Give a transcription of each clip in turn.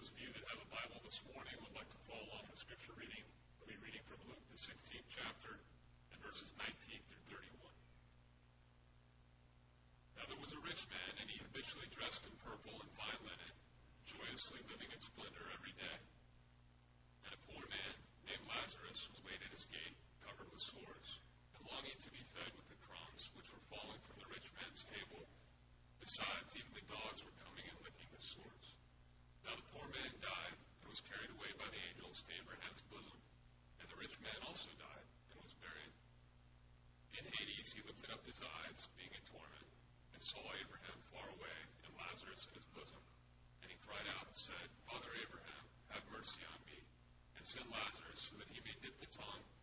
those of you that have a Bible this morning would like to follow along the scripture reading, we'll be reading from Luke, the 16th chapter, and verses 19 through 31. Now there was a rich man, and he habitually dressed in purple and fine linen, joyously living in splendor every day. And a poor man named Lazarus was laid at his gate, covered with sores, and longing to be fed with the crumbs which were falling from the rich man's table. Besides, even the dogs were coming and licking his sores. Now the poor man died and was carried away by the angels to Abraham's bosom. And the rich man also died and was buried. In Hades he lifted up his eyes, being in torment, and saw Abraham far away and Lazarus in his bosom. And he cried out and said, Father Abraham, have mercy on me, and send Lazarus so that he may dip the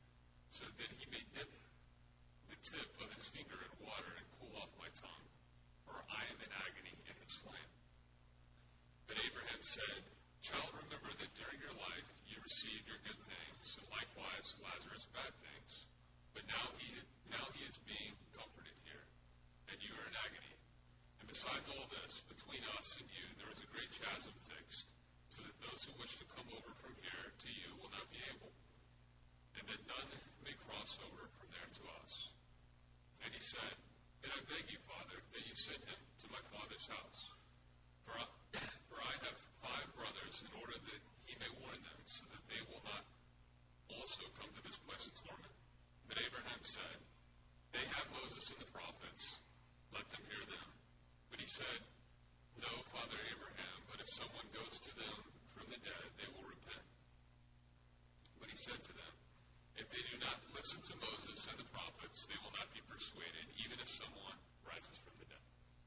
tip of his finger in water and cool off my tongue, for I am in agony in its flame. But Abraham said, Child, remember that during your life you received your good things, and likewise Lazarus bad things. But now he is being comforted here, and you are in agony. And besides all this, between us and you there is a great chasm fixed, so that those who wish to come over from here to you will not be able, and that none may cross over from there to us. And he said, And I beg you, Father, that you send him to my father's house. For I have 5 brothers, in order that he may warn them, so that they will not also come to this place of torment. But Abraham said, They have Moses and the prophets, let them hear them. But he said, No, Father Abraham, but if someone goes to them from the dead, they will repent. But he said to them, If they do not listen to Moses and the prophets, they will not be persuaded, even if someone rises from the dead.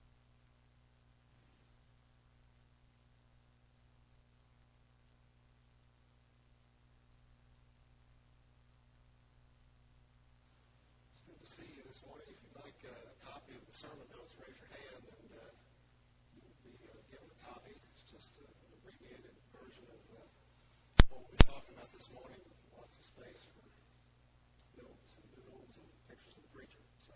It's good to see you this morning. If you'd like a copy of the sermon notes, raise your hand and you'll be given a copy. It's just an abbreviated version of what we'll be talking about this morning. Lots of space for notes and doodles and pictures of the preacher. So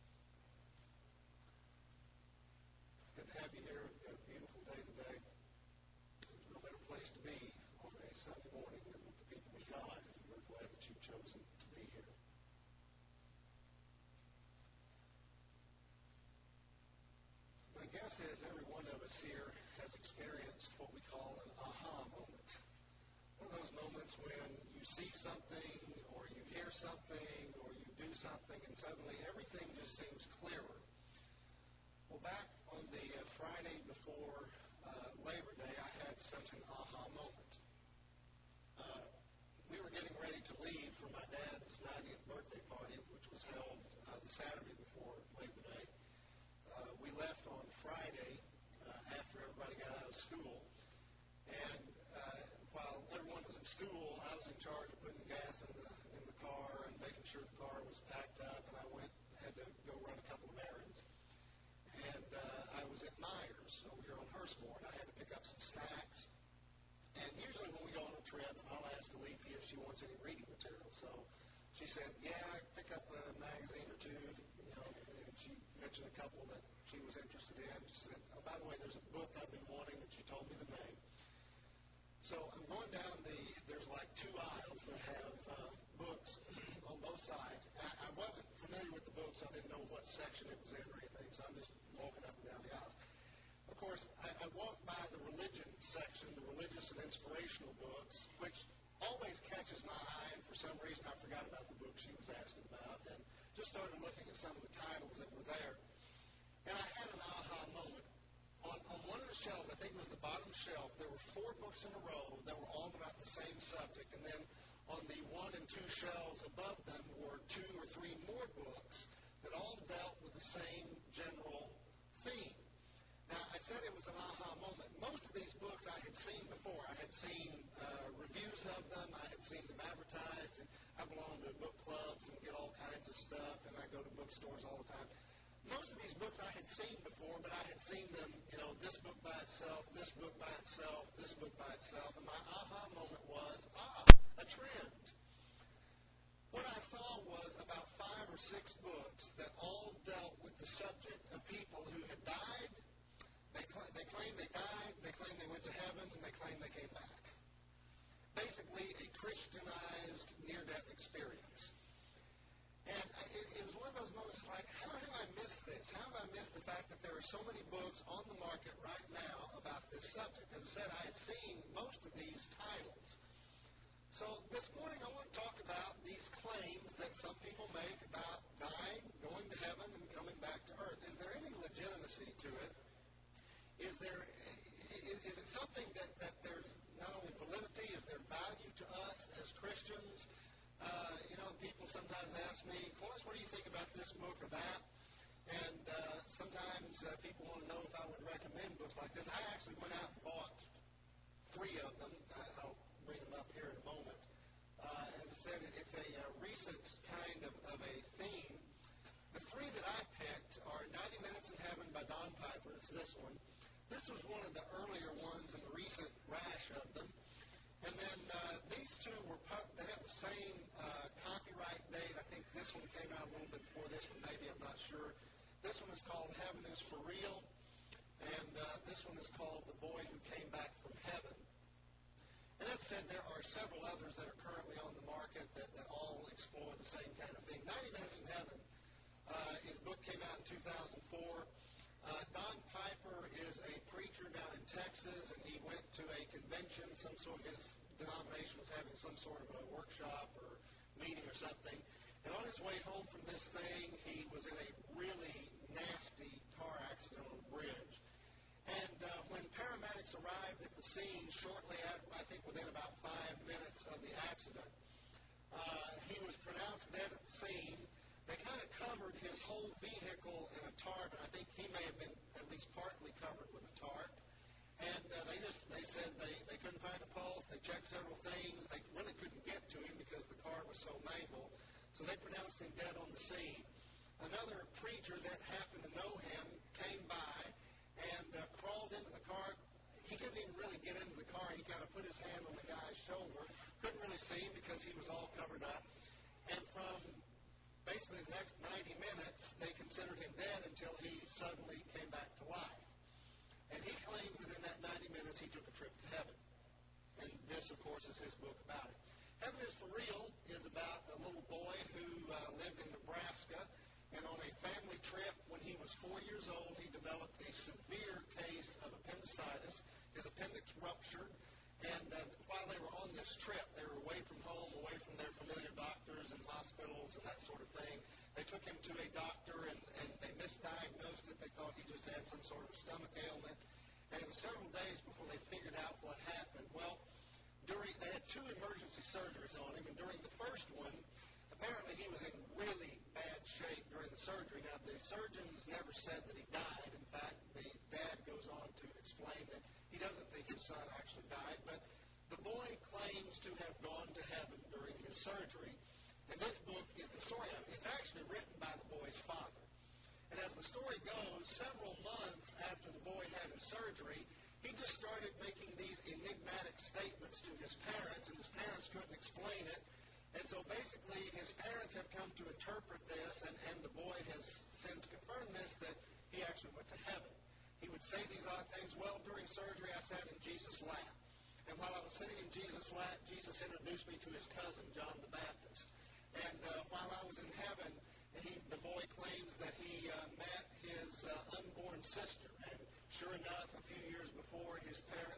it's good to have you here. We've got a beautiful day today. There's no better place to be on a Sunday morning than with the people of God, and we're glad that you've chosen to be here. My guess is every one of us here has experienced what we call an aha moment. One of those moments when you see something or you hear something or you do something and suddenly everything just seems clearer. Well, back on the Friday before Labor Day, I had such an aha moment. We were getting ready to leave for my dad's 90th birthday party, which was held the Saturday before Labor Day. We left on Friday after everybody got out of school, and while everyone was in school, I was in charge of putting gas in the car and making sure the car was packed up, and I had to go run a couple of errands. And I was at Myers over here on Hurstmore, and I had to pick up some snacks. And usually when we go on a trip, I'll ask Alethea if she wants any reading material. So she said, yeah, pick up a magazine or two, and she mentioned a couple that she was interested in. She said, oh, by the way, there's a book I've been wanting, and she told me the name. So I'm going down there's like 2 aisles that have books on both sides. I wasn't familiar with the books. I didn't know what section it was in or anything, so I'm just walking up and down the aisles. Of course, I walked by the religion section, the religious and inspirational books, which always catches my eye, and for some reason I forgot about the book she was asking about, and just started looking at some of the titles that were there. And I had an aha moment. On one of the shelves, I think it was the bottom shelf, there were 4 books in a row that were all about the same subject. And then on the 1 and 2 shelves above them were 2 or 3 more books that all dealt with the same general theme. Now, I said it was an aha moment. Most of these books I had seen before. I had seen reviews of them. I had seen them advertised. And I belong to book clubs and get all kinds of stuff, and I go to bookstores all the time. Most of these books I had seen before, but I had seen them, this book by itself, this book by itself, this book by itself. And my aha moment was, a trend. What I saw was about 5 or 6 books that all dealt with the subject of people who had died. They They claim they died, they claim they went to heaven, and they claim they came back. Basically, a Christianized near-death experience. And it was one of those moments like, how do I miss this? How do I miss the fact that there are so many books on the market right now about this subject? As I said, I had seen most of these titles. So this morning I want to talk about these claims that some people make about dying, going to heaven, and coming back to earth. Is there any legitimacy to it? Is it something that there's not only validity, is there value to us as Christians? People sometimes ask me, Cloris, what do you think about this book or that? And sometimes people want to know if I would recommend books like this. I actually went out and bought 3 of them. I'll bring them up here in a moment. As I said, it's a recent kind of a theme. The 3 that I picked are 90 Minutes in Heaven by Don Piper. It's this one. This was one of the earlier ones in the recent rash of them. And then these 2 they have the same copyright date. I think this one came out a little bit before this one, maybe, I'm not sure. This one is called Heaven is for Real, and this one is called The Boy Who Came Back from Heaven. And as I said, there are several others that are currently on the market that all explore the same kind of thing. 90 Minutes in Heaven, his book came out in 2004. Don Piper is a preacher down in Texas, and he went to a convention. His denomination was having some sort of a workshop or meeting or something. And on his way home from this thing, he was in a really nasty car accident on a bridge. And when paramedics arrived at the scene shortly after, I think within about 5 minutes of the accident, he was pronounced dead at the scene. They kind of covered his whole vehicle in a tarp, and I think he may have been at least partly covered with a tarp. And they said they couldn't find a pulse. They checked several things. They really couldn't get to him because the car was so mangled. So they pronounced him dead on the scene. Another preacher that happened to know him came by and crawled into the car. He couldn't even really get into the car. He kind of put his hand on the guy's shoulder. Couldn't really see him because he was all covered up. And from basically the next 90 minutes, they considered him dead until he suddenly came back to life. And he claims that in that 90 minutes he took a trip to heaven. And this, of course, is his book about it. Heaven is for Real is about a little boy who lived in Nebraska. And on a family trip, when he was 4 years old, he developed a severe case of appendicitis. His appendix ruptured. And while they were on this trip, they were away from home, away from their familiar doctors and hospitals and that sort of thing. They took him to a doctor, and they misdiagnosed it. They thought he just had some sort of stomach ailment. And it was several days before they figured out what happened. Well, they had 2 emergency surgeries on him, and during the first one, apparently he was in really bad shape during the surgery. Now, the surgeons never said that he died. In fact, the dad goes on to explain that he doesn't think his son actually died, but the boy claims to have gone to heaven during his surgery. And this book is the story of it. It's actually written by the boy's father. And as the story goes, several months after the boy had his surgery, he just started making these enigmatic statements to his parents, and his parents couldn't explain it. And so basically his parents have come to interpret this, and the boy has since confirmed this, that he actually went to heaven. He would say these odd things. Well, during surgery I sat in Jesus' lap. And while I was sitting in Jesus' lap, Jesus introduced me to his cousin, John the Baptist. And while I was in heaven, the boy claims that he met his unborn sister. And sure enough, a few years before, his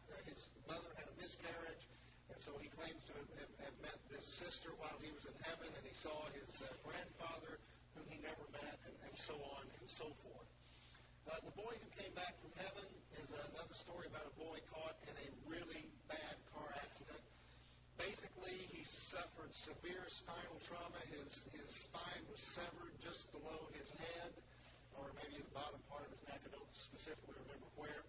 mother had a miscarriage. And so he claims to have met this sister while he was in heaven. And he saw his grandfather, whom he never met, and so on and so forth. The boy who came back from heaven is another story about a boy caught in a really bad car accident. Basically, he suffered severe spinal trauma. His spine was severed just below his head, or maybe the bottom part of his neck. I don't specifically remember where.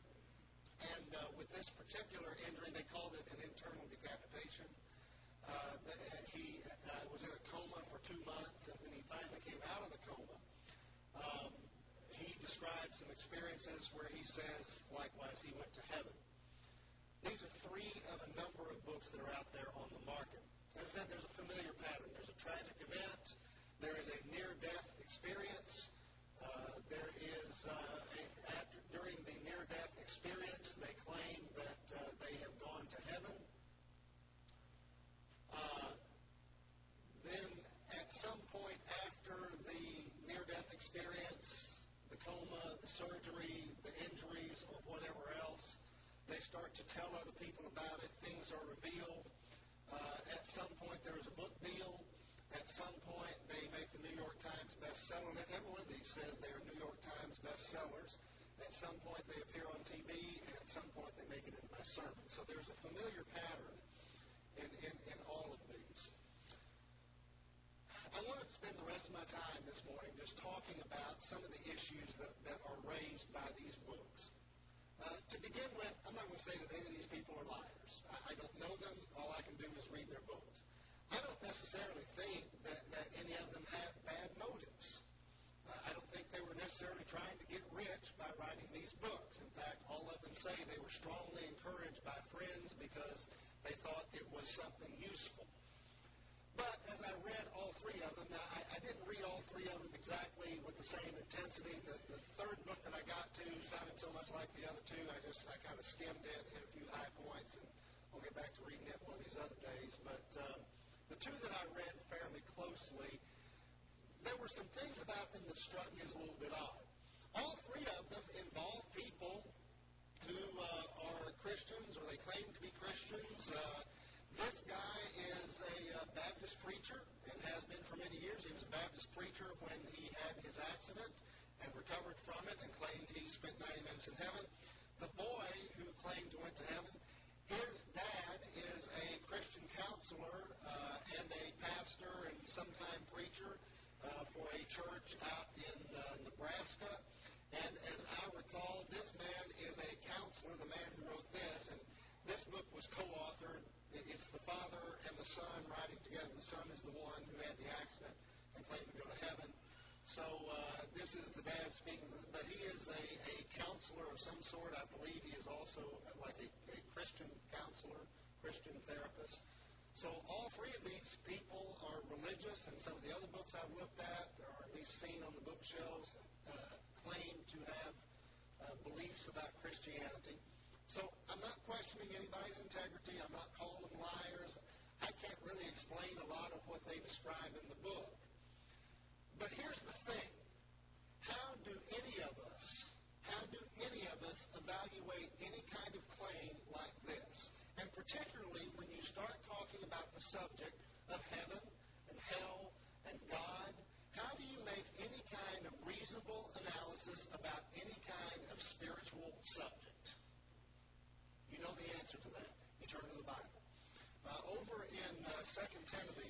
And with this particular injury, they called it an internal decapitation. He was in a coma for 2 months, and when he finally came out of the coma, he described some experiences where he says, likewise, he went to heaven. These are 3 of a number of books that are out there on the market. As I said, there's a familiar pattern. There's a tragic event. There is a near-death experience. During the near-death experience, experience the coma, the surgery, the injuries, or whatever else. They start to tell other people about it. Things are revealed. At some point, there is a book deal. At some point, they make the New York Times bestseller. And every one of these says they are New York Times bestsellers. At some point, they appear on TV, and at some point, they make it into my sermon. So there's a familiar pattern in all of these. I want to spend the rest of my time this morning just talking about some of the issues that are raised by these books. To begin with, I'm not going to say that any of these people are liars. I don't know them. All I can do is read their books. I don't necessarily think that any of them have bad motives. I don't think they were necessarily trying to get rich by writing these books. In fact, all of them say they were strongly encouraged by friends because they thought it was something useful. But as I read all three of them, now I didn't read all three of them exactly with the same intensity. The third book that I got to sounded so much like the other two, I kind of skimmed it, hit a few high points, and I'll get back to reading it one of these other days. But the two that I read fairly closely, there were some things about them that struck me as a little bit odd. All three of them involve people who are Christians, or they claim to be Christians. This guy is a Baptist preacher and has been for many years. He was a Baptist preacher when he had his accident and recovered from it and claimed he spent 90 minutes in heaven. The boy who claimed he went to heaven, his dad is a Christian counselor and a pastor and sometime preacher for a church out in Nebraska. And as I recall, this man is a counselor, the man who wrote this, and this book was co-authored. It's the father and the son writing together. The son is the one who had the accident and claimed to go to heaven. So this is the dad speaking, but he is a counselor of some sort. I believe he is also like a Christian counselor, Christian therapist. So all three of these people are religious, and some of the other books I've looked at, or at least seen on the bookshelves, claim to have beliefs about Christianity. So I'm not questioning anybody's integrity. I'm not calling them liars. I can't really explain a lot of what they describe in the book. But here's the thing. How do any of us evaluate any kind of claim like this? And particularly when you start talking about the subject of heaven and hell and God, how do you make any kind of reasonable analysis about any kind of spiritual subject? You know the answer to that. You turn to the Bible. Over in 2 Timothy,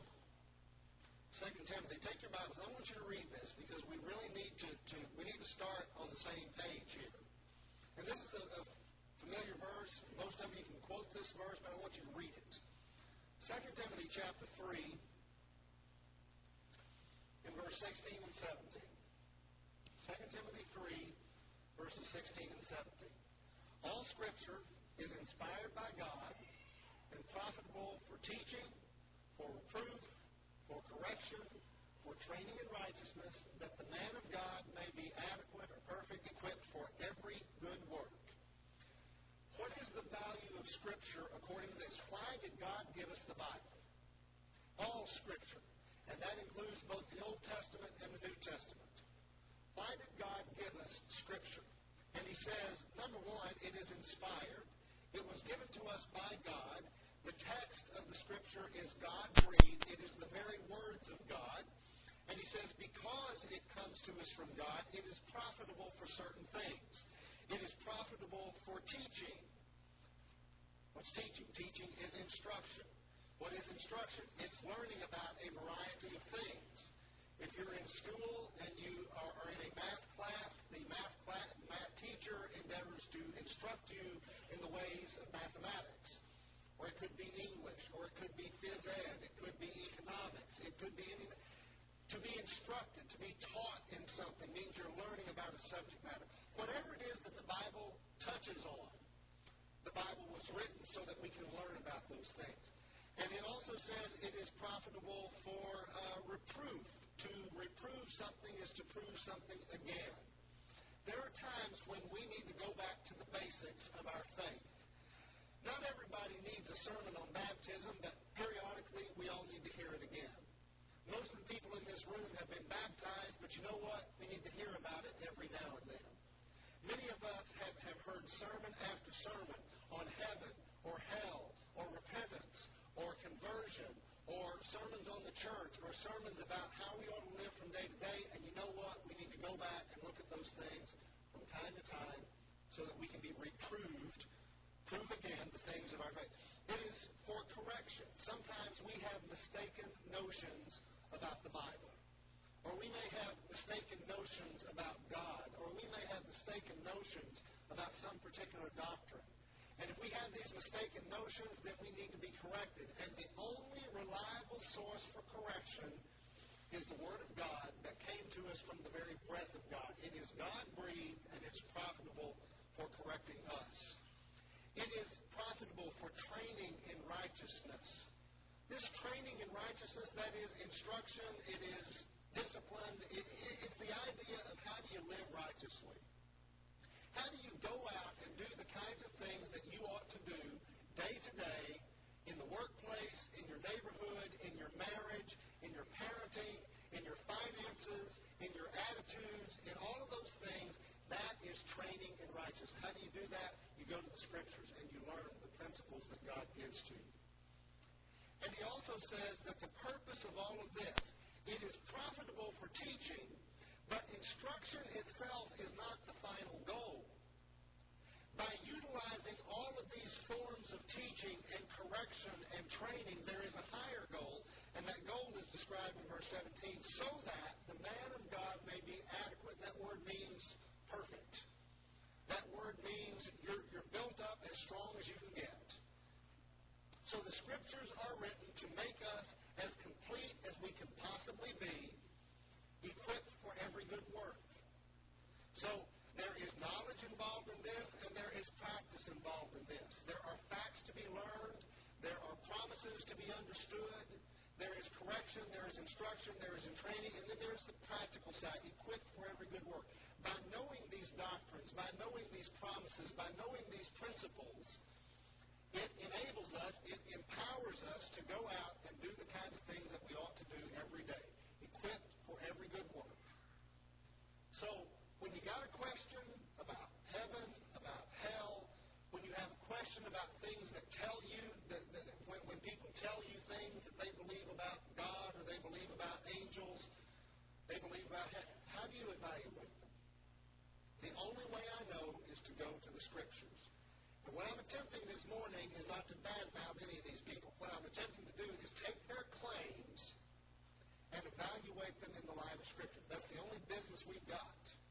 take your Bibles. I want you to read this because we really need to start on the same page here. And this is a familiar verse. Most of you can quote this verse, but I want you to read it. 2 Timothy chapter 3, in verse 16 and 17. 2 Timothy 3, verses 16 and 17. All Scripture is inspired by God and profitable for teaching, for reproof, for correction, for training in righteousness, that the man of God may be adequate or perfect, equipped for every good work. What is the value of Scripture according to this? Why did God give us the Bible? All Scripture. And that includes both the Old Testament and the New Testament. Why did God give us Scripture? And he says, number one, it is inspired. It was given to us by God. The text of the Scripture is God-breathed. It is the very words of God. And he says, because it comes to us from God, it is profitable for certain things. It is profitable for teaching. What's teaching? Teaching is instruction. What is instruction? It's learning about a variety of things. If you're in school and you are in a math class, the math teacher endeavors to instruct you in the ways of mathematics. Or it could be English, or it could be phys ed, it could be economics, it could be anything. To be instructed, to be taught in something means you're learning about a subject matter. Whatever it is that the Bible touches on, the Bible was written so that we can learn about those things. And it also says it is profitable for reproof. To reprove something is to prove something again. There are times when we need to go back to the basics of our faith. Not everybody needs a sermon on baptism, but periodically we all need to hear it again. Most of the people in this room have been baptized, but you know what? We need to hear about it every now and then. Many of us have heard sermon after sermon on heaven or hell or repentance or conversion or sermons on the church or sermons about how we ought to live from day to day. And you know what? We need to go back and look at those things from time to time so that we can be reproved, prove again the things of our faith. It is for correction. Sometimes we have mistaken notions about the Bible. Or we may have mistaken notions about God. Or we may have mistaken notions about some particular doctrine. And if we have these mistaken notions, then we need to be corrected. And the only reliable source for correction is the Word of God that came to us from the very breath of God. It is God-breathed, and it's profitable for correcting us. It is profitable for training in righteousness. This training in righteousness, that is instruction, it is discipline, it's the idea of how do you live righteously. How do you go out and do the kinds of things that you ought to do day to day in the workplace, in your neighborhood, in your marriage, in your parenting, in your finances, in your attitudes, in all of those things. That is training in righteousness. How do you do that? You go to the Scriptures and you learn the principles that God gives to you. And he also says that the purpose of all of this, it is profitable for teaching, but instruction itself is not the final goal. By utilizing all of these forms of teaching and correction and training, there is a higher goal, and that goal is described in verse 17, so that the man of God may be adequate. That word means perfect. That word means you're built up as strong as you can get. So the Scriptures are written to make us as complete as we can possibly be, equipped for every good work. So there is knowledge involved in this, and there is practice involved in this. There are facts to be learned. There are promises to be understood. There is correction, there is instruction, there is training, and then there's the practical side, equipped for every good work. By knowing these doctrines, by knowing these promises, by knowing these principles, it enables us, it empowers us to go out and do the kinds of things that we ought to do every day, equipped for every good work. So, when you got a question about heaven, about hell, when you have a question about things that tell you, when people tell you things that they believe about God or they believe about angels, they believe about heaven, how do you evaluate them? The only way I know is to go to the Scriptures. And what I'm attempting this morning is not to badmouth any of these people. What I'm attempting to do is take their claims and evaluate them in the light of Scripture. That's the only business we've got.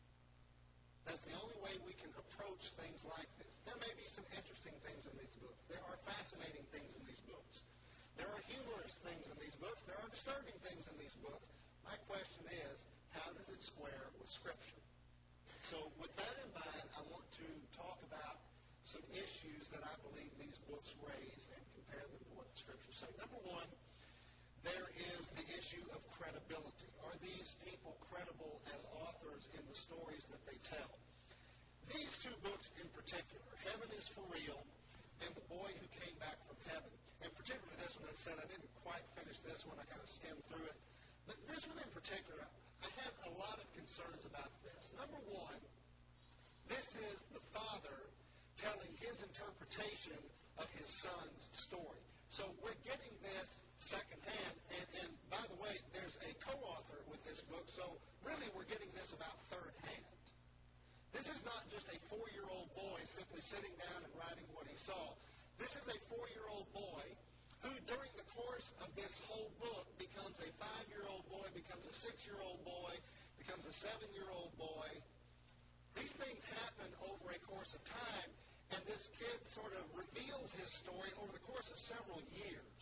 That's the only way we can approach things like this. There may be some interesting things in these books. There are fascinating things in these books. There are humorous things in these books. There are disturbing things in these books. My question is, how does it square with Scripture? So with that in mind, I want to talk about some issues that I believe these books raise and compare them to what the Scriptures say. Number one, there is the issue of credibility. Are these people credible as authors in the stories that they tell? These two books in particular, Heaven is for Real and The Boy Who Came Back from Heaven. And particularly this one, I said I didn't quite finish this one. I kind of skimmed through it. But this one in particular, I have a lot of concerns about this. Number one, this is the father telling his interpretation of his son's story. So we're getting this secondhand. And by the way, there's a co-author with this book, so really we're getting this about third hand. This is not just a 4-year-old boy simply sitting down and writing what he saw. This is a 4-year-old boy who, during the course of this whole book, becomes a 5-year-old boy, becomes a 6-year-old boy, becomes a 7-year-old boy. These things happen over a course of time, and this kid sort of reveals his story over the course of several years.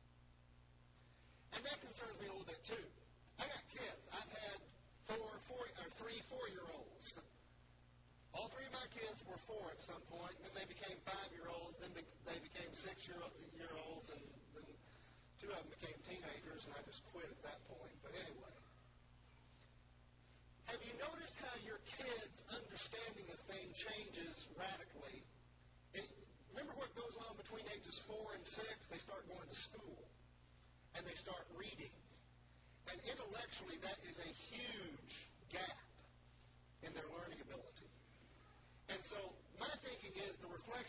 And that concerns me a little bit, too. I got kids. I've had 3 4-year-olds. All 3 of my kids were 4 at some point, then they became 5-year-olds, then they became 6-year-olds, and then 2 of them became teenagers, and I just quit at that point. But anyway. Have you noticed how your kids' understanding of things changes radically? And remember what goes on between ages 4 and 6? They start going to school, and they start reading. And intellectually, that is a huge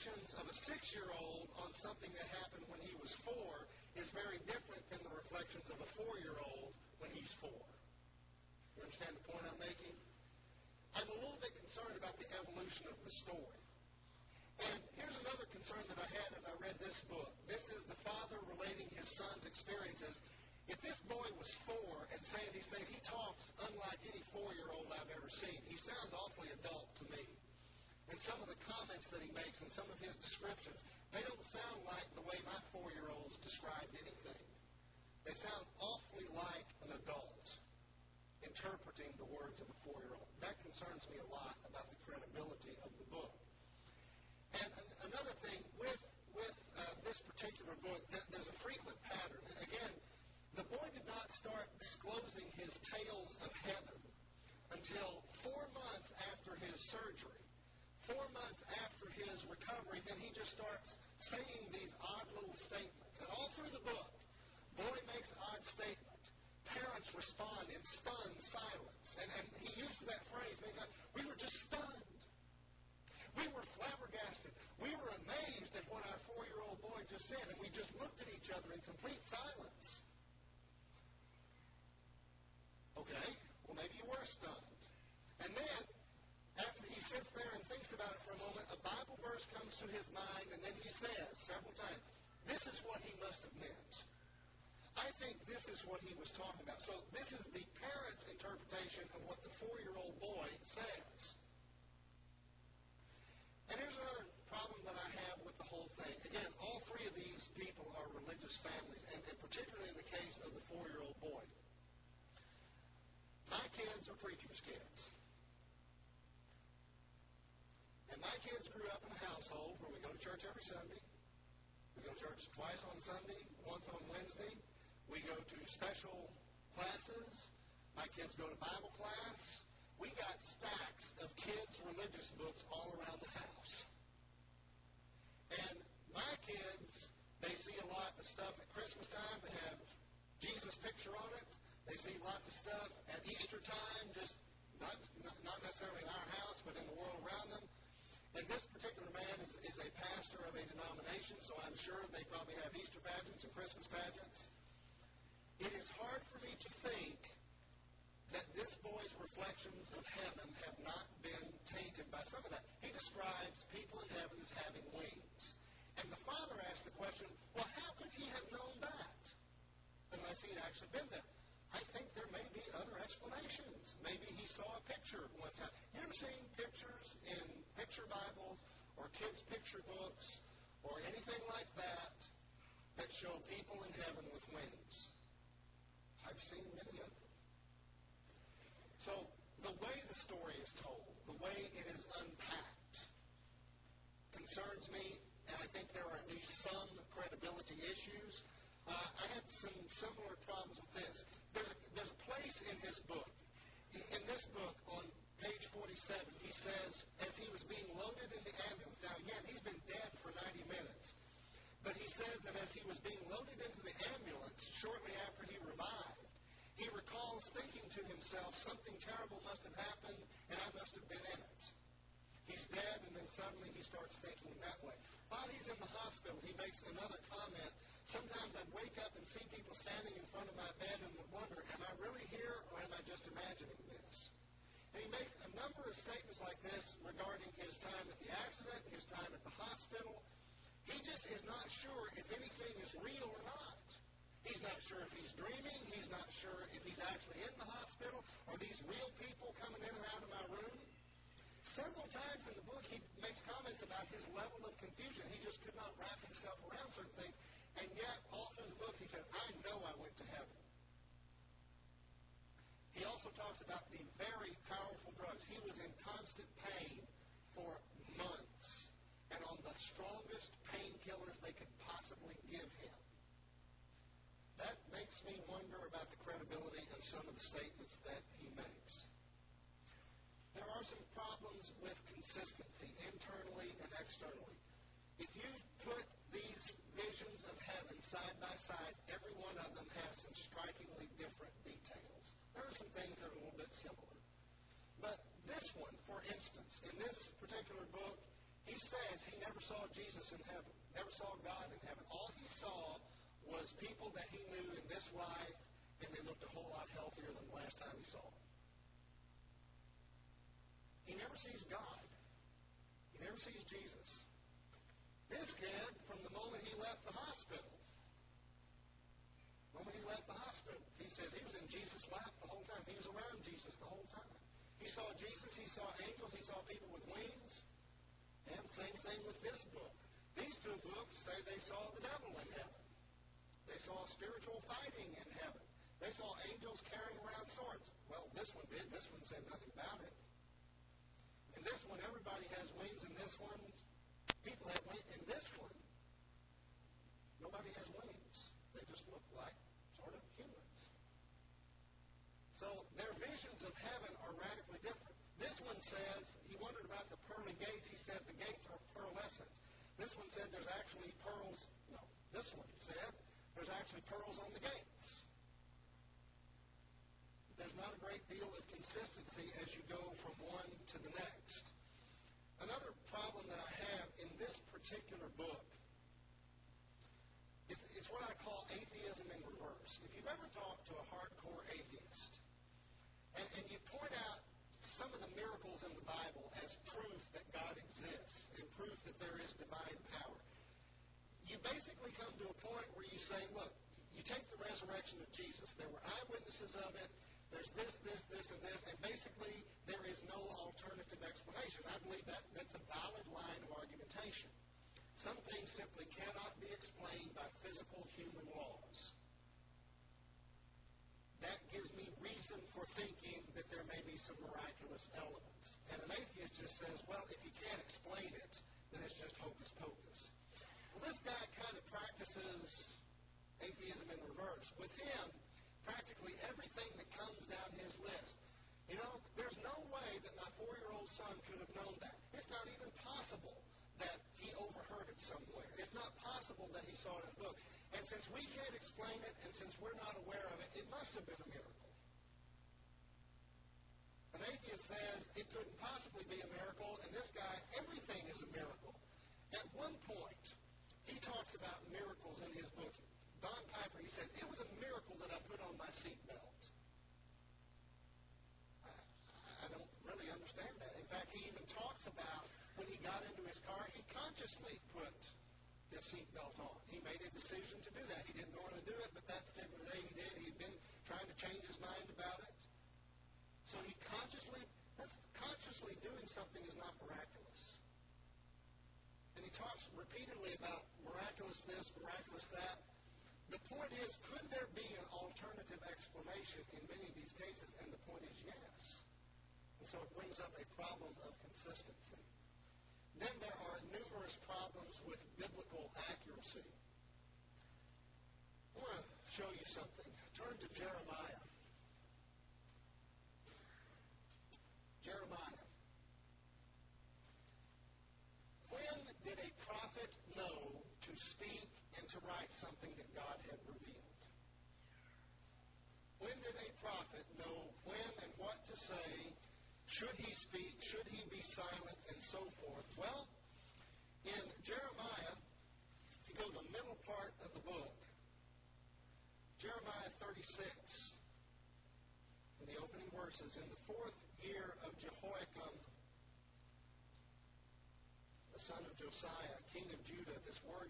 reflections of a 6-year-old on something that happened when he was 4 is very different than the reflections of a 4-year-old when he's 4. You understand the point I'm making? I'm a little bit concerned about the evolution of the story. And here's another concern that I had as I read this book. This is the father relating his son's experiences. If this boy was 4 and saying these things, he talks unlike any 4-year-old I've ever seen. He sounds awfully adult to me. And some of the comments that he makes and some of his descriptions, they don't sound like the way my 4-year-olds described anything. They sound awfully like an adult interpreting the words of a 4-year-old. That concerns me a lot about the credibility of the book. And another thing, with this particular book, there's a frequent pattern. Again, the boy did not start disclosing his tales of heaven until 4 months after his surgery. 4 months after his recovery, then he just starts saying these odd little statements. And all through the book, boy makes odd statement. Parents respond in stunned silence. And he uses that phrase many times. We were just stunned. We were flabbergasted. We were amazed at what our 4-year-old boy just said, and we just looked at each other in complete silence. Okay, well maybe you were stunned. And then, after he sits there and thinks about it for a moment, a Bible verse comes to his mind, and then he says several times, this is what he must have meant. I think this is what he was talking about. So this is the parent's interpretation of what the 4-year-old boy says. And here's another problem that I have with the whole thing. Again, all 3 of these people are religious families, and particularly in the case of the 4-year-old boy. My kids are preacher's kids. And my kids grew up in a household where we go to church every Sunday. We go to church twice on Sunday, once on Wednesday. We go to special classes. My kids go to Bible class. We got stacks of kids' religious books all around the house. And my kids, they see a lot of stuff at Christmas time that have Jesus' picture on it. They see lots of stuff at Easter time, just not necessarily in our house, but in the world around them. And this particular man is a pastor of a denomination, so I'm sure they probably have Easter pageants and Christmas pageants. It is hard for me to think that this boy's reflections of heaven have not been tainted by some of that. He describes people in heaven as having wings. And the father asks the question, well, how could he have known that unless he had actually been there? I think there may be other explanations. Maybe he saw a picture one time. You ever seen pictures in picture Bibles or kids' picture books or anything like that that show people in heaven with wings? I've seen many of them. So the way the story is told, the way it is unpacked, concerns me, and I think there are at least some credibility issues. I had some similar problems with this. There's a place in his book. In this book, on page 47, he says, as he was being loaded in the ambulance, now again, he's been dead for 90 minutes, but he says that as he was being loaded into the ambulance shortly after he revived, he recalls thinking to himself, something terrible must have happened, and I must have been in it. He's dead, and then suddenly he starts thinking that way. While he's in the hospital, he makes another comment. Sometimes I'd wake up and see people standing in front of my bed and would wonder, am I really here, or am I just imagining this? And he makes a number of statements like this regarding his time at the accident, his time at the hospital. He just is not sure if anything is real or not. He's not sure if he's dreaming. He's not sure if he's actually in the hospital. Are these real people coming in and out of my room? Several times in the book, he makes comments about his level of confusion. He just could not wrap himself around certain things. And yet, all through the book, he said, I know I went to heaven. He also talks about the very powerful drugs. He was in constant pain for months and on the strongest painkillers they could possibly give him. That makes me wonder about the credibility of some of the statements that he makes. There are some problems with consistency, internally and externally. If you put these visions of heaven side by side, every one of them has some strikingly different details. There are some things that are a little bit similar. But this one, for instance, in this particular book, He says he never saw Jesus in heaven, never saw God in heaven. All he saw was people that he knew in this life, and they looked a whole lot healthier than the last time he saw them. He never sees God. He never sees Jesus. This kid, from the moment he left the hospital, he says he was in Jesus' lap the whole time. He was around Jesus the whole time. He saw Jesus, he saw angels, he saw people with wings. And same thing with this book. These two books say they saw the devil in heaven. They saw spiritual fighting in heaven. They saw angels carrying around swords. Well, this one did. This one said nothing about it. In this one, everybody has wings. In this one, people have wings. In this one, nobody has wings. They just look like sort of humans. So their visions of heaven are radically different. This one says, he wondered about the pearly gates. He said the gates are pearlescent. This one said there's actually pearls. No, this one said there's actually pearls on the gates. There's not a great deal of consistency as you go from one to the next. Another problem that I have in this particular book is what I call atheism in reverse. If you've ever talked to a hardcore atheist, and you point out some of the miracles in the Bible as proof that God exists and proof that there is divine power, you basically come to a point where you say, look, you take the resurrection of Jesus. There were eyewitnesses of it. There's this, and this, and basically there is no alternative explanation. I believe that's a valid line of argumentation. Some things simply cannot be explained by physical human laws. That gives me reason for thinking that there may be some miraculous elements. And an atheist just says, well, if you can't explain it, then it's just hocus pocus. Well, this guy kind of practices atheism in reverse. With him, practically everything that comes down his list. You know, there's no way that my 4-year-old son could have known that. It's not even possible that he overheard it somewhere. It's not possible that he saw it in a book. And since we can't explain it, and since we're not aware of it, it must have been a miracle. An atheist says it couldn't possibly be a miracle, and this guy, everything is a miracle. At one point, he talks about miracles in his book. Don Piper, he said, it was a miracle that I put on my seatbelt. I don't really understand that. In fact, he even talks about when he got into his car, he consciously put his seatbelt on. He made a decision to do that. He didn't want to do it, but that particular day he did. He'd been trying to change his mind about it. So he consciously doing something is not miraculous. And he talks repeatedly about miraculous this, miraculous that. The point is, could there be an alternative explanation in many of these cases? And the point is yes. And so it brings up a problem of consistency. Then there are numerous problems with biblical accuracy. I want to show you something. Turn to Jeremiah. Jeremiah. When did a prophet know to speak and to write something that God had revealed? When did a prophet know when and what to say? Should he speak? Should he be silent? And so forth. Well, in Jeremiah, if you go to the middle part of the book, Jeremiah 36, in the opening verses, in the 4th year of Jehoiakim, the son of Josiah, king of Judah, this word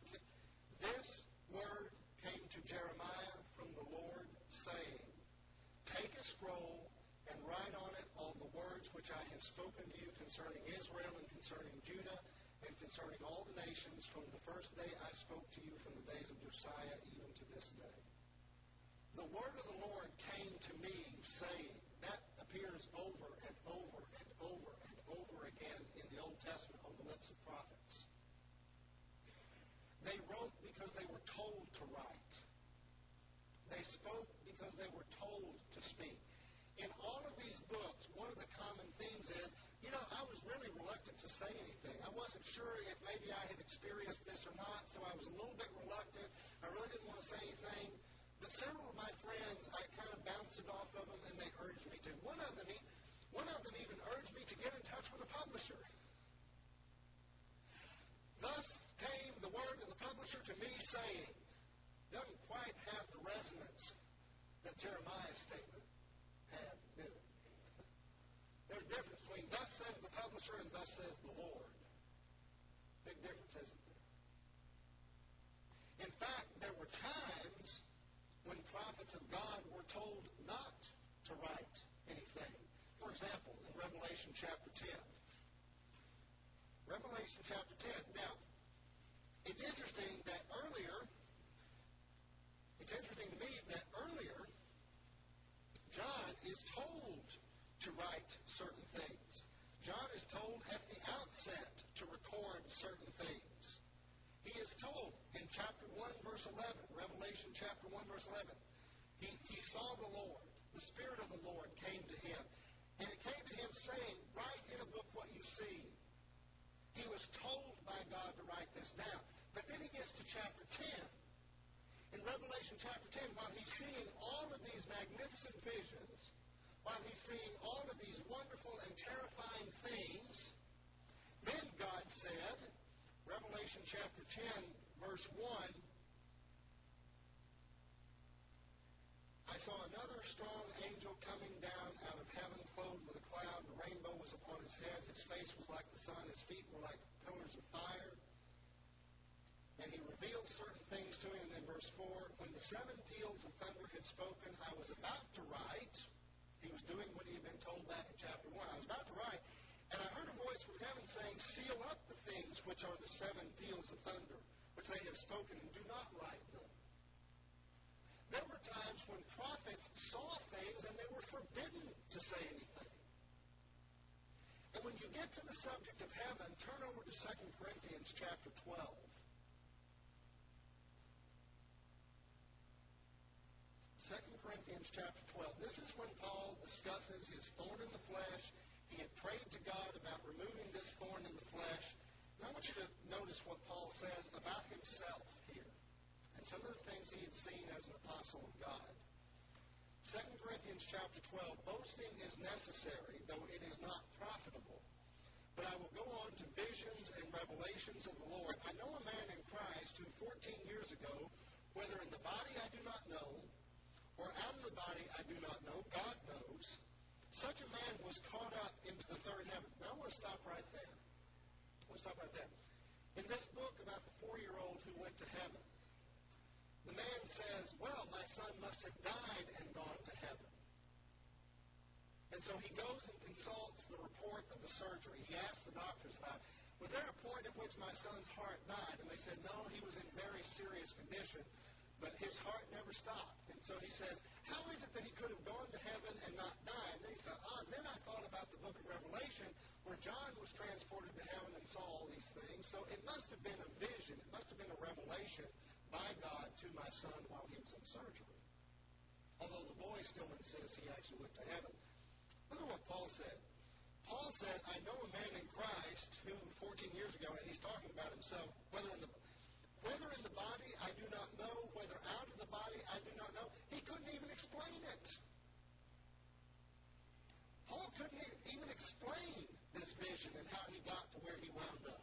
came to Jeremiah from the Lord, saying, take a scroll and write on it all the words which I have spoken to you concerning Israel and concerning Judah and concerning all the nations from the first day I spoke to you from the days of Josiah even to this day. The word of the Lord came to me, saying, that appears over and over and over and over again in the Old Testament on the lips of prophets. They wrote because they were told to write. They spoke because they were told to speak. In all of these books, one of the common themes is, I was really reluctant to say anything. I wasn't sure if maybe I had experienced this or not, so I was a little bit reluctant. I really didn't want to say anything. But several of my friends, I kind of bounced it off of them, and they urged me to. One of them even urged me to get in touch with a publisher. publisher to me saying doesn't quite have the resonance that Jeremiah's statement had, did it? There's a difference between thus says the publisher and thus says the Lord. Big difference, isn't there? In fact, there were times when prophets of God were told not to write anything. For example, in Revelation chapter 10. Revelation chapter 10. Now, it's interesting to me that earlier, John is told to write certain things. John is told at the outset to record certain things. He is told in chapter 1, verse 11, Revelation chapter 1, verse 11, he saw the Lord. The Spirit of the Lord came to him. And it came to him saying, write in a book what you see. He was told by God to write this down. But then he gets to chapter 10. In Revelation chapter 10, while he's seeing all of these magnificent visions, while he's seeing all of these wonderful and terrifying things, then God said, Revelation chapter 10, verse 1, I saw another strong angel coming down out of heaven, clothed with a cloud. The rainbow was upon his head. His face was like the sun. His feet were like pillars of fire. And he revealed certain things to him. And then verse 4, when the 7 peals of thunder had spoken, I was about to write. He was doing what he had been told back in chapter 1. I was about to write. And I heard a voice from heaven saying, seal up the things which are the 7 peals of thunder, which they have spoken, and do not write them. There were times when prophets saw things and they were forbidden to say anything. And when you get to the subject of heaven, turn over to 2 Corinthians chapter 12. 2 Corinthians chapter 12. This is when Paul discusses his thorn in the flesh. He had prayed to God about removing this thorn in the flesh. And I want you to notice what Paul says about himself here. And some of the things he had seen as an apostle of God. 2 Corinthians chapter 12, boasting is necessary, though it is not profitable. But I will go on to visions and revelations of the Lord. I know a man in Christ who 14 years ago, whether in the body I do not know, or out of the body I do not know, God knows, such a man was caught up into the third heaven. Now I want to stop right there. In this book about the 4-year-old who went to heaven, the man says, well, my son must have died and gone to heaven. And so he goes and consults the report of the surgery. He asks the doctors about, was there a point at which my son's heart died? And they said, no, he was in very serious condition, but his heart never stopped. And so he says, how is it that he could have gone to heaven and not died? And he said, then I thought about the book of Revelation where John was transported to heaven and saw all these things. So it must have been a vision. It must have been a revelation by God to my son while he was in surgery. Although the boy still insists he actually went to heaven. Look at what Paul said. Paul said, I know a man in Christ who 14 years ago, and he's talking about himself, whether in the body I do not know, whether out of the body I do not know. He couldn't even explain it. Paul couldn't even explain this vision and how he got to where he wound up.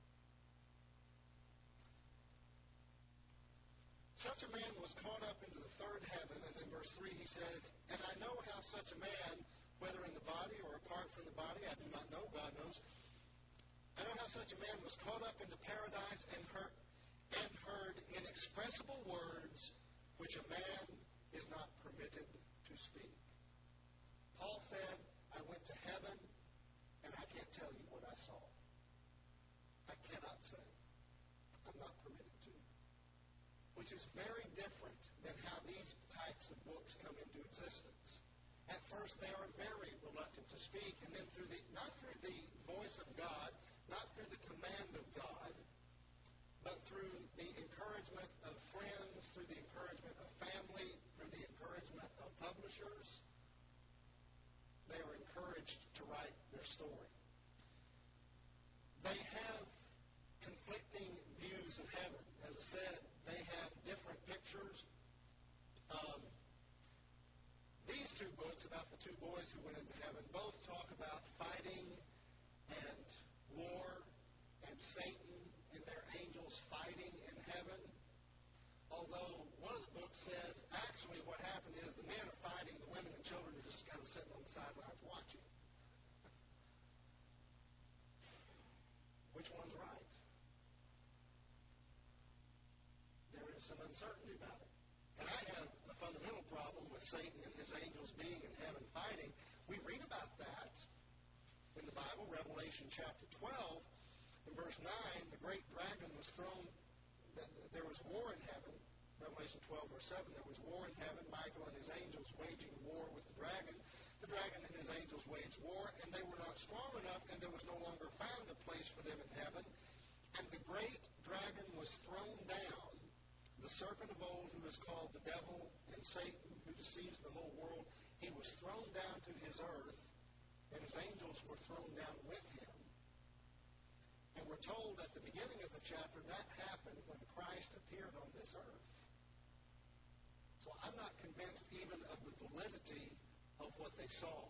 Such a man was caught up into the third heaven, and in verse 3 he says, and I know how such a man, whether in the body or apart from the body, I do not know, God knows, I know how such a man was caught up into paradise and heard inexpressible words which a man is not permitted to speak. Paul said, I went to heaven, and I can't tell you what I saw. I cannot say. I'm not permitted to. Which is very different than how these types of books come into existence. At first, they are very reluctant to speak, and then not through the voice of God, not through the command of God, but through the encouragement of friends, through the encouragement of family, through the encouragement of publishers, they are encouraged to write their story. They have conflicting views of heaven. As I said, they have different pictures. These 2 books about the 2 boys who went into heaven both talk about fighting and war and Satan and their angels fighting in heaven. although one of the books says actually what happened is the men are fighting, the women and children are just kind of sitting on the sidelines watching. Which one's right? There is some uncertainty about it. And I have a fundamental problem with Satan and his angels being in heaven fighting. We read about that in the Bible, Revelation chapter 12. In verse 9, the great dragon was thrown. There was war in heaven. Revelation 12, verse 7, there was war in heaven. Michael and his angels waging war with the dragon. The dragon and his angels waged war, and they were not strong enough, and there was no longer found a place for them in heaven. And the great dragon was thrown down, the serpent of old, who is called the devil and Satan, who deceives the whole world. He was thrown down to his earth, and his angels were thrown down with him. And we're told at the beginning of the chapter that happened when Christ appeared on this earth. So I'm not convinced even of the validity of what they saw.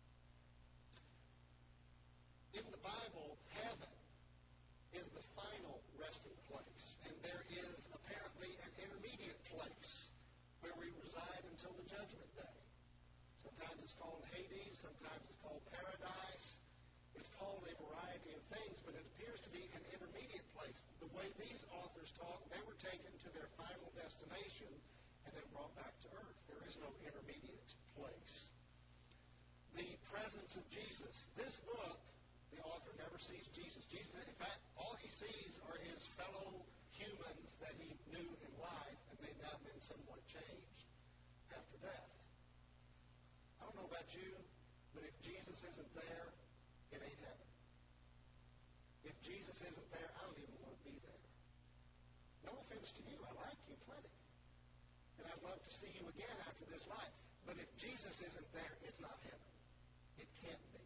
In the Bible, heaven is the final resting place, and there is apparently an intermediate place where we reside until the judgment day. Sometimes it's called Hades, sometimes it's called paradise. It's called a variety of things, but it appears to be an intermediate place. The way these authors talk, they were taken to their final destination and then brought back to earth. There is no intermediate place. The presence of Jesus. This book, the author never sees Jesus. Jesus, in fact, all he sees are his fellow humans that he knew in life, and they've now been somewhat changed after death. I don't know about you, but if Jesus isn't there, it ain't heaven. If Jesus isn't there, I don't even want to be there. No offense to you. I like you plenty. And I'd love to see you again after this life. But if Jesus isn't there, it's not heaven. It can't be.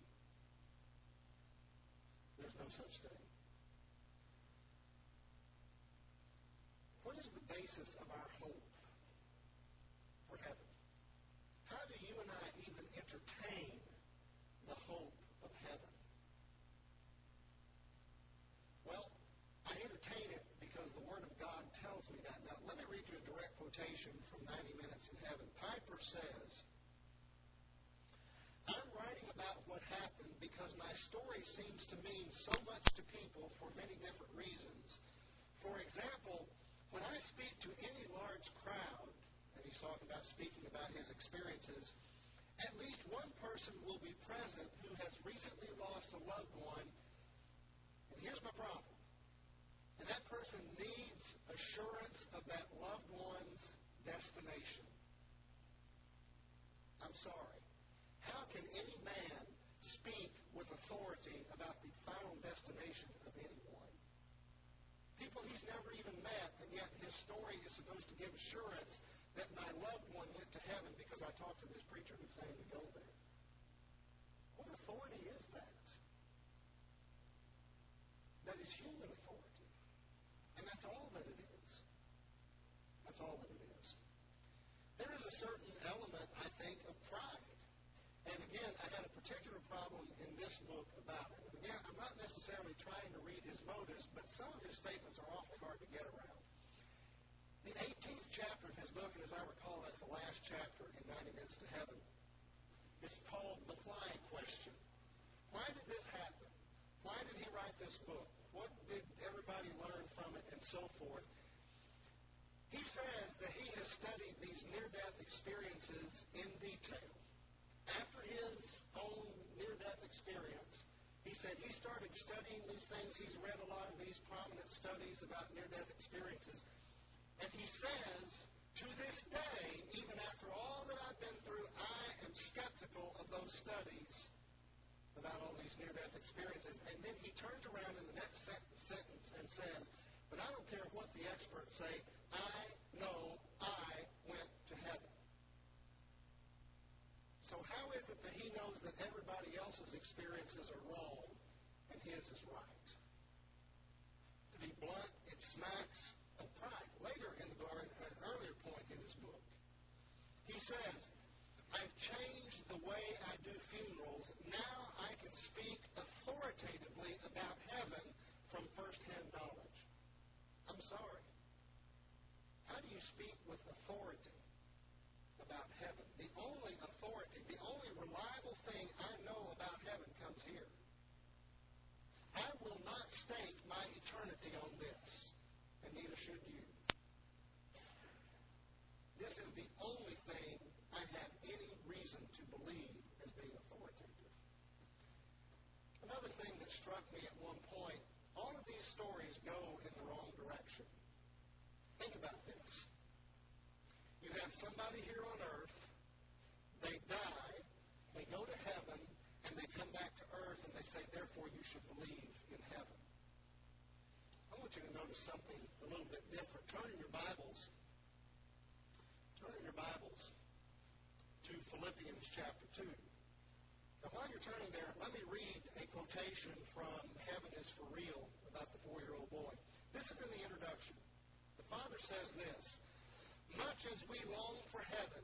There's no such thing. What is the basis of our hope for heaven? How do you and I even entertain the hope of heaven? Well, I entertain it because the Word of God tells me that. Now, let me read you a direct quotation from 90 Minutes in Heaven. Piper says, I'm writing about what happened because my story seems to mean so much to people for many different reasons. For example, when I speak to any large crowd, and he's talking about speaking about his experiences, at least one person will be present who has recently lost a loved one. And here's my problem. And that person needs assurance of that loved one's destination. I'm sorry. How can any man speak with authority about the final destination of anyone? People he's never even met, and yet his story is supposed to give assurance that my loved one went to heaven because I talked to this preacher who claimed to go there. What authority is that? That is human authority. And that's all that it is. That's all that it is. There is a certain element, I think, of pride. And again, I had a particular problem in this book about it. And again, I'm not necessarily trying to read his motives, but some of his statements are awfully hard to get around. The 18th chapter of his book, and as I recall, that's the last chapter in 90 Minutes to Heaven, is called The Why Question. Why did this happen? Why did he write this book? What did everybody learn from it, and so forth? He says that he has studied these near-death experiences in detail. After his own near-death experience, he said he started studying these things. He's read a lot of these prominent studies about near-death experiences. And he says, to this day, even after all that I've been through, I am skeptical of those studies about all these near-death experiences. And then he turns around in the next sentence and says, but I don't care what the experts say, I know I went to heaven. So how is it that he knows that everybody else's experiences are wrong and his is right? To be blunt, it smacks of pride. Later in the book, an earlier point in his book, he says, I've changed the way I do funerals. Now I can speak authoritatively about heaven from first-hand knowledge. I'm sorry. How do you you speak with authority about heaven. The only authority, the only reliable thing I know about heaven comes here. I will not stake my eternity on this, and neither should you. This is the only thing I have any reason to believe as being authoritative. Another thing that struck me at one point, all of these stories go in the wrong direction. Think about this. You have somebody here on earth, they die, they go to heaven, and they come back to earth, and they say, therefore you should believe in heaven. I want you to notice something a little bit different. Turn in your Bibles to Philippians chapter 2. Now, while you're turning there, let me read a quotation from Heaven is for Real about the 4-year-old boy. This is in the introduction. The father says this, much as we long for heaven,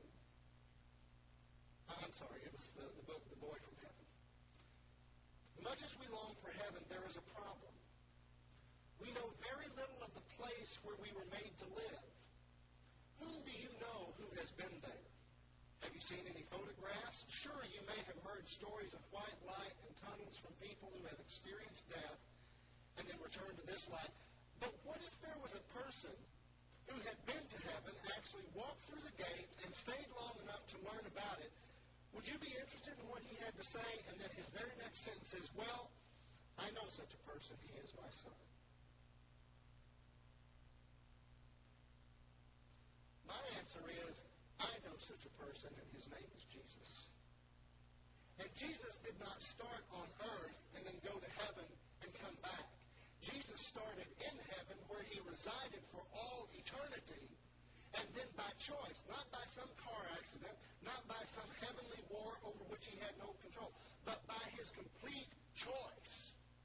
it was the book, The Boy from Heaven. Much as we long for heaven, there is a problem. We know very little of the place where we were made to live. Whom do you know who has been there? Have you seen any photographs? Sure, you may have heard stories of white light and tunnels from people who have experienced death and then returned to this life. But what if there was a person who had been to heaven, actually walked through the gates and stayed long enough to learn about it? Would you be interested in what he had to say? And then his very next sentence is, well, I know such a person. He is my son. My answer is, I know such a person, and his name is Jesus. And Jesus did not start on earth and then go to heaven and come back. Jesus started in heaven where he resided for all eternity, and then by choice, not by some car accident, not by some heavenly war over which he had no control, but by his complete choice.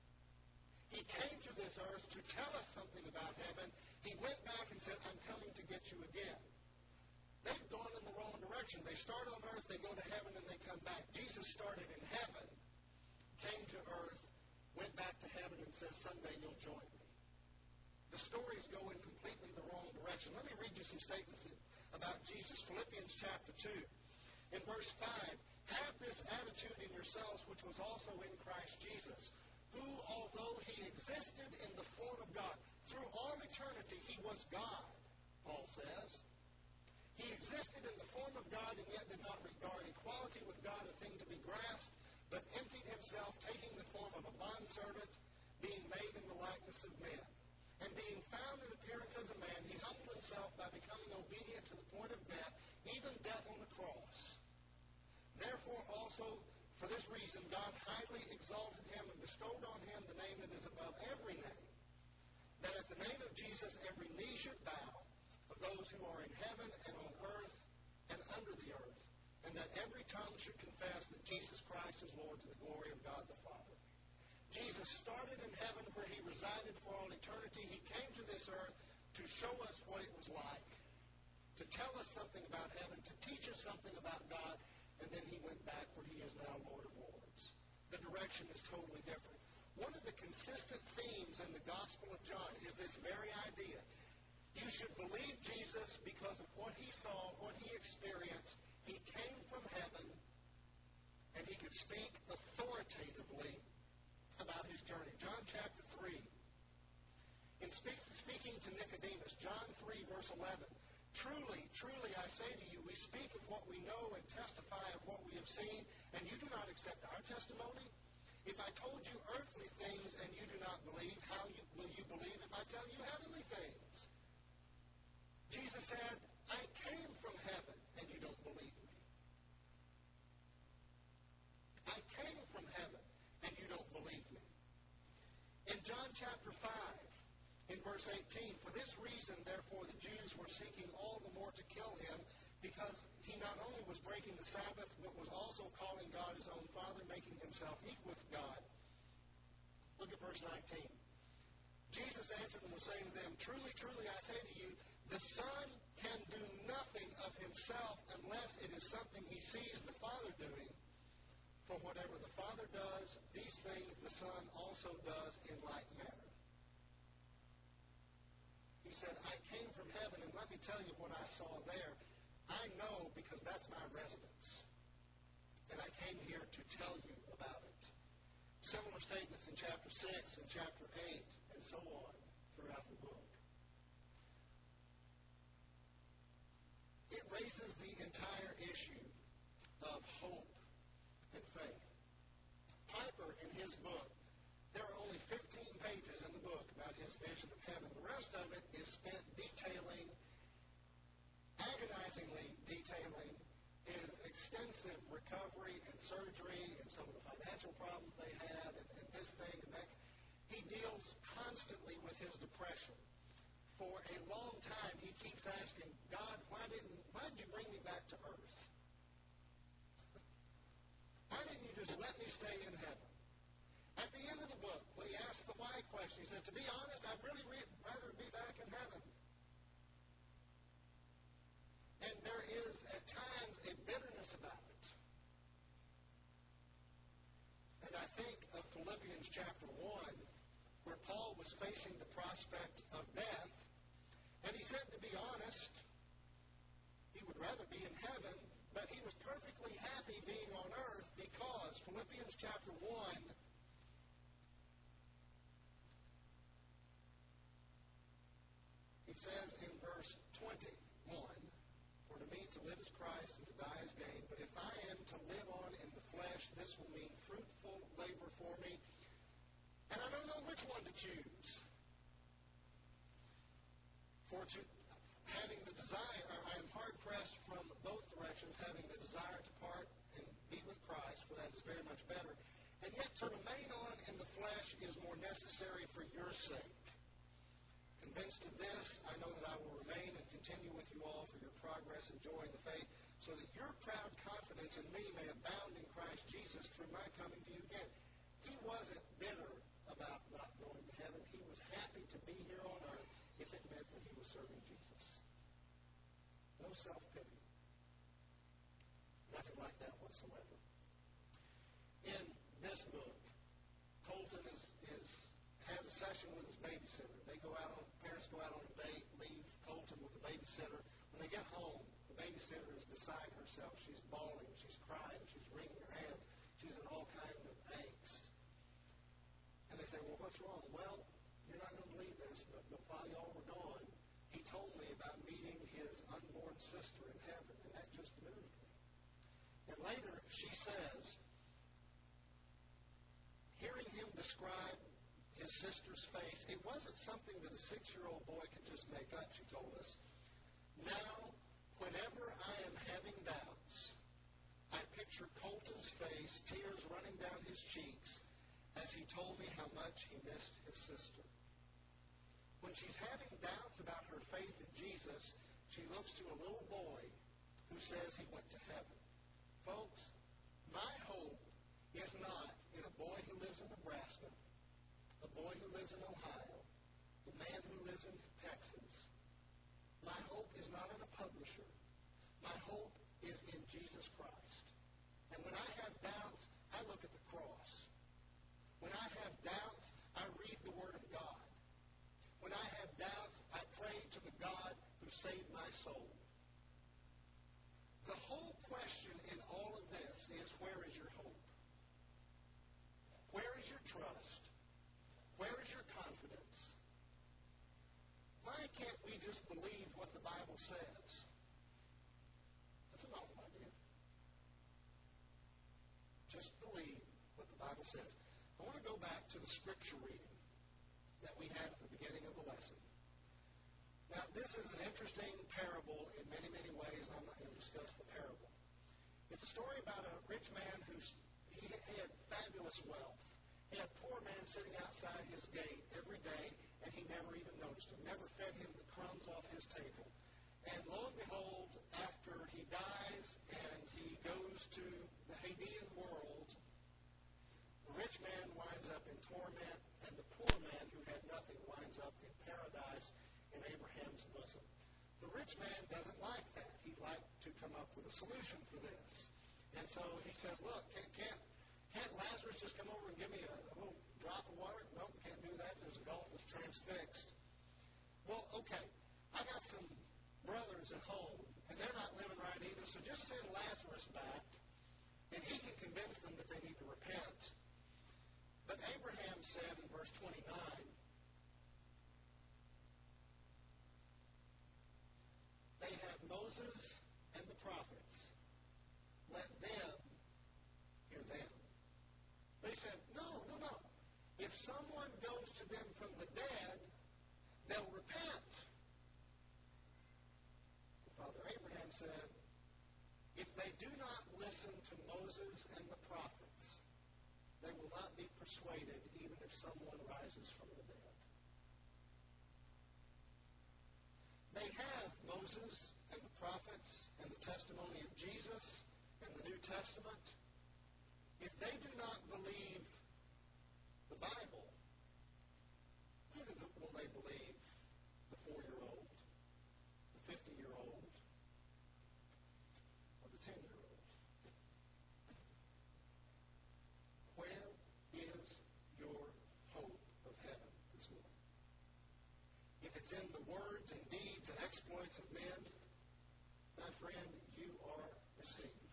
He came to this earth to tell us something about heaven. He went back and said, I'm coming to get you again. They've gone in the wrong direction. They start on earth, they go to heaven, and they come back. Jesus started in heaven, came to earth, went back to heaven, and says, someday you'll join me. The stories go in completely the wrong direction. Let me read you some statements about Jesus. Philippians chapter 2. In verse 5, have this attitude in yourselves which was also in Christ Jesus, who, although he existed in the form of God, through all eternity he was God, Paul says. He existed in the form of God and yet did not regard equality with God a thing to be grasped, but emptied himself, taking the form of a bondservant, being made in the likeness of men. And being found in appearance as a man, he humbled himself by becoming obedient to the point of death, even death on the cross. Therefore also, for this reason, God highly exalted him and bestowed on him the name that is above every name, that at the name of Jesus every knee should bow, of those who are in heaven and on earth and under the earth, and that every tongue should confess that Jesus Christ is Lord, to the glory of God the Father. Jesus started in heaven where he resided for all eternity. He came to this earth to show us what it was like, to tell us something about heaven, to teach us something about God, and then he went back where he is now Lord of Lords. The direction is totally different. One of the consistent themes in the Gospel of John is this very idea. You should believe Jesus because of what he saw, what he experienced. He came from heaven, and he could speak authoritatively about his journey. John chapter 3. In speaking to Nicodemus, John 3, verse 11, truly, truly, I say to you, we speak of what we know and testify of what we have seen, and you do not accept our testimony? If I told you earthly things and you do not believe, how will you believe if I tell you heavenly things? Jesus said, I came from heaven, and you don't believe me. I came from heaven, and you don't believe me. In John chapter 5, in verse 18, for this reason, therefore, the Jews were seeking all the more to kill him, because he not only was breaking the Sabbath, but was also calling God his own Father, making himself equal with God. Look at verse 19. Jesus answered and was saying to them, truly, truly, I say to you, the Son can do nothing of himself unless it is something he sees the Father doing. For whatever the Father does, these things the Son also does in like manner. He said, I came from heaven, and let me tell you what I saw there. I know because that's my residence. And I came here to tell you about it. Similar statements in chapter 6 and chapter 8 and so on throughout the book. It raises the entire issue of hope and faith. Piper, in his book, there are only 15 pages in the book about his vision of heaven. The rest of it is spent agonizingly detailing his extensive recovery and surgery and some of the financial problems they had and this thing and that. He deals constantly with his depression. For a long time, he keeps asking, God, why did you bring me back to earth? Why didn't you just let me stay in heaven? At the end of the book, when he asked the why question, he said, to be honest, I'd really rather be back in heaven. And there is, at times, a bitterness about it. And I think of Philippians chapter 1, where Paul was facing the prospect of death, and he said, to be honest, he would rather be in heaven, but he was perfectly happy being on earth because Philippians chapter 1, he says in verse 21, for to me to live is Christ and to die is gain, but if I am to live on in the flesh, this will mean fruitful labor for me, and I don't know which one to choose. For having the desire, I am hard-pressed from both directions, having the desire to part and be with Christ, for that is very much better. And yet to remain on in the flesh is more necessary for your sake. Convinced of this, I know that I will remain and continue with you all for your progress and joy in the faith, so that your proud confidence in me may abound in Christ Jesus through my coming to you again. He wasn't bitter about not going to heaven. He was happy to be here on earth if it meant that he was serving Jesus. No self-pity. Nothing like that whatsoever. In this book, Colton has a session with his babysitter. Parents go out on a date, leave Colton with the babysitter. When they get home, the babysitter is beside herself. She's bawling, she's crying, she's wringing her hands. She's in all kinds of angst. And they say, well, what's wrong? Well, you're not going to believe this, but while y'all were gone, he told me about meeting his unborn sister in heaven, and that just moved me. And later, she says, hearing him describe his sister's face, it wasn't something that a 6-year-old boy could just make up, she told us. Now, whenever I am having doubts, I picture Colton's face, tears running down his cheeks, as he told me how much he missed his sister. When she's having doubts about her faith in Jesus, she looks to a little boy who says he went to heaven. Folks, my hope is not in a boy who lives in Nebraska, a boy who lives in Ohio, a man who lives in Texas. My hope is not in a publisher. My hope is in Jesus Christ. And when I have doubts, I look at the cross. When I have doubts, I read the Word of God. When I have doubts, I pray to the God who saved my soul. The whole question in all of this is, where is your hope? Where is your trust? Where is your confidence? Why can't we just believe what the Bible says? That's an awful idea. Just believe what the Bible says. I want to go back to the scripture reading that we had at the beginning of the lesson. Now, this is an interesting parable in many, many ways, and I'm not going to discuss the parable. It's a story about a rich man who had fabulous wealth. He had a poor man sitting outside his gate every day, and he never even noticed him, never fed him the crumbs off his table. And lo and behold, after he dies and he goes to the Hadean world, the rich man winds up in torment, and the poor man who had nothing winds up in paradise in Abraham's bosom. The rich man doesn't like that. He'd like to come up with a solution for this. And so he says, look, can't Lazarus just come over and give me a little drop of water? No, we can't do that. There's a gulf that's transfixed. Well, okay, I got some brothers at home, and they're not living right either, so just send Lazarus back, and he can convince them that they need to repent. But Abraham said in verse 29, they have Moses and the prophets. Let them hear them. They said, no. If someone goes to them from the dead, they'll repent. Father Abraham said, if they do not listen to Moses and the prophets, they will not be persuaded even if someone rises from the dead. They have Moses and the prophets and the testimony of Jesus and the New Testament. If they do not believe the Bible, neither will they believe the 4-year-old, the 50-year-old, or the 10-year-old. Where is your hope of heaven this morning? If it's in the words and deeds and exploits of men, my friend, you are deceived.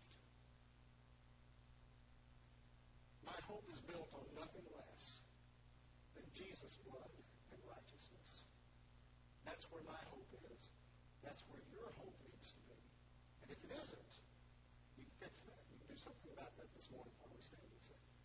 My hope is built on nothing less than Jesus' blood and righteousness. That's where my hope is. That's where your hope needs to be. And if it isn't, you can fix that. You can do something about that this morning while we stand and sing.